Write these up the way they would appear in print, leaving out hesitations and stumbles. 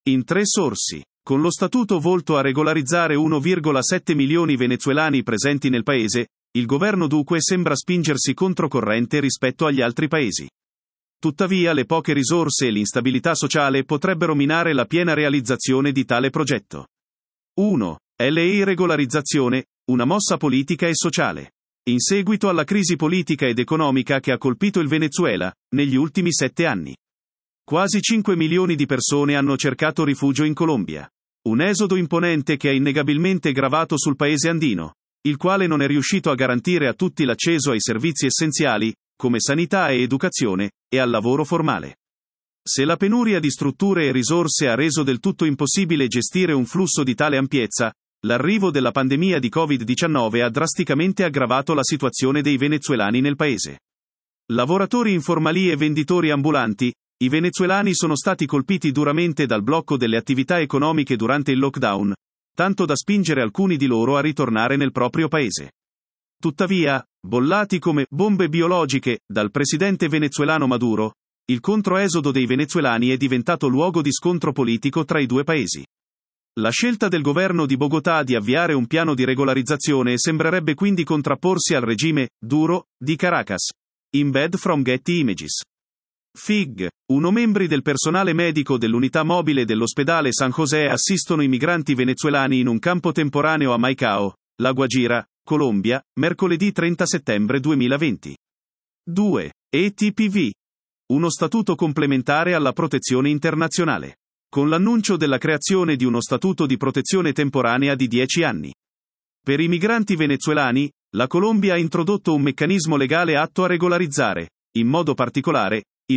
In 3 sorsi. Con lo statuto volto a regolarizzare 1,7 milioni venezuelani presenti nel paese, il governo Duque sembra spingersi controcorrente rispetto agli altri paesi. Tuttavia le poche risorse e l'instabilità sociale potrebbero minare la piena realizzazione di tale progetto. 1. La regolarizzazione, una mossa politica e sociale. In seguito alla crisi politica ed economica che ha colpito il Venezuela, negli ultimi 7 anni. Quasi 5 milioni di persone hanno cercato rifugio in Colombia. Un esodo imponente che ha innegabilmente gravato sul paese andino, il quale non è riuscito a garantire a tutti l'accesso ai servizi essenziali, come sanità e educazione, e al lavoro formale. Se la penuria di strutture e risorse ha reso del tutto impossibile gestire un flusso di tale ampiezza, l'arrivo della pandemia di Covid-19 ha drasticamente aggravato la situazione dei venezuelani nel paese. Lavoratori informali e venditori ambulanti, i venezuelani sono stati colpiti duramente dal blocco delle attività economiche durante il lockdown, tanto da spingere alcuni di loro a ritornare nel proprio paese. Tuttavia, bollati come bombe biologiche dal presidente venezuelano Maduro, il controesodo dei venezuelani è diventato luogo di scontro politico tra i due paesi. La scelta del governo di Bogotà di avviare un piano di regolarizzazione sembrerebbe quindi contrapporsi al regime duro di Caracas. Embed from Getty Images. Fig. 1 membri del personale medico dell'unità mobile dell'ospedale San José assistono i migranti venezuelani in un campo temporaneo a Maicao, La Guajira, Colombia, mercoledì 30 settembre 2020. 2. ETPV. Uno statuto complementare alla protezione internazionale. Con l'annuncio della creazione di uno statuto di protezione temporanea di 10 anni. Per i migranti venezuelani, la Colombia ha introdotto un meccanismo legale atto a regolarizzare, in modo particolare, i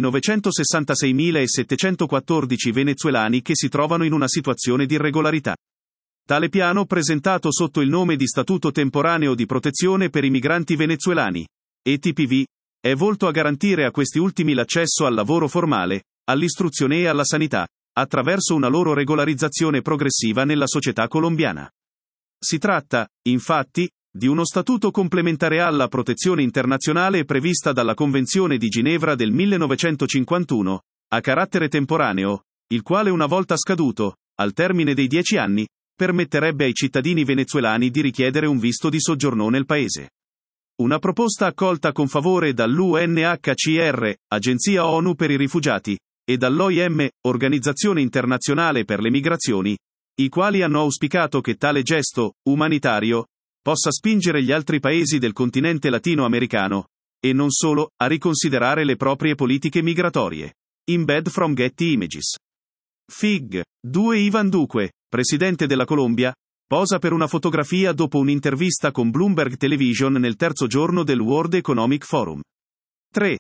966.714 venezuelani che si trovano in una situazione di irregolarità. Tale piano, presentato sotto il nome di Statuto Temporaneo di Protezione per i Migranti Venezuelani, ETPV, è volto a garantire a questi ultimi l'accesso al lavoro formale, all'istruzione e alla sanità, attraverso una loro regolarizzazione progressiva nella società colombiana. Si tratta, infatti, di uno statuto complementare alla protezione internazionale prevista dalla Convenzione di Ginevra del 1951, a carattere temporaneo, il quale una volta scaduto, al termine dei 10 anni, permetterebbe ai cittadini venezuelani di richiedere un visto di soggiorno nel paese. Una proposta accolta con favore dall'UNHCR, Agenzia ONU per i rifugiati, e dall'OIM, Organizzazione Internazionale per le Migrazioni, i quali hanno auspicato che tale gesto, umanitario, possa spingere gli altri paesi del continente latinoamericano, e non solo, a riconsiderare le proprie politiche migratorie. Embed from Getty Images. Fig. 2 Iván Duque, presidente della Colombia, posa per una fotografia dopo un'intervista con Bloomberg Television nel terzo giorno del World Economic Forum. 3.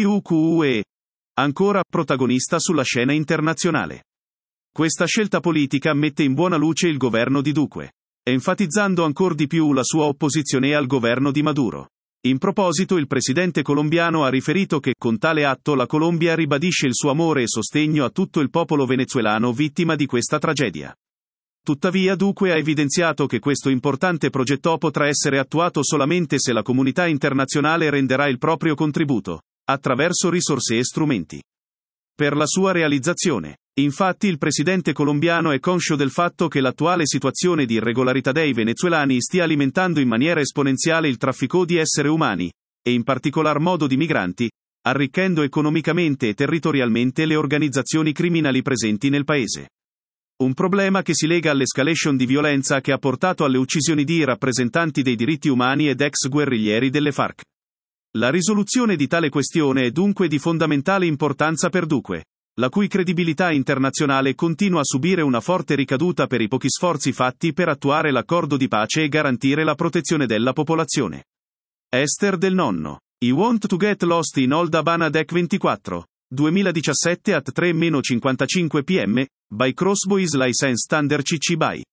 Duque. Ancora protagonista sulla scena internazionale. Questa scelta politica mette in buona luce il governo di Duque, enfatizzando ancor di più la sua opposizione al governo di Maduro. In proposito, il presidente colombiano ha riferito che, con tale atto, la Colombia ribadisce il suo amore e sostegno a tutto il popolo venezuelano vittima di questa tragedia. Tuttavia, Duque ha evidenziato che questo importante progetto potrà essere attuato solamente se la comunità internazionale renderà il proprio contributo, attraverso risorse e strumenti. Per la sua realizzazione. Infatti il presidente colombiano è conscio del fatto che l'attuale situazione di irregolarità dei venezuelani stia alimentando in maniera esponenziale il traffico di esseri umani, e in particolar modo di migranti, arricchendo economicamente e territorialmente le organizzazioni criminali presenti nel paese. Un problema che si lega all'escalation di violenza che ha portato alle uccisioni di rappresentanti dei diritti umani ed ex guerriglieri delle FARC. La risoluzione di tale questione è dunque di fondamentale importanza per Duque, la cui credibilità internazionale continua a subire una forte ricaduta per i pochi sforzi fatti per attuare l'accordo di pace e garantire la protezione della popolazione. Esther Del Nonno. I Want to Get Lost in Old Habana Deck 24, 2017 at 3-55 pm, by Crossboys License Thunder CC BY.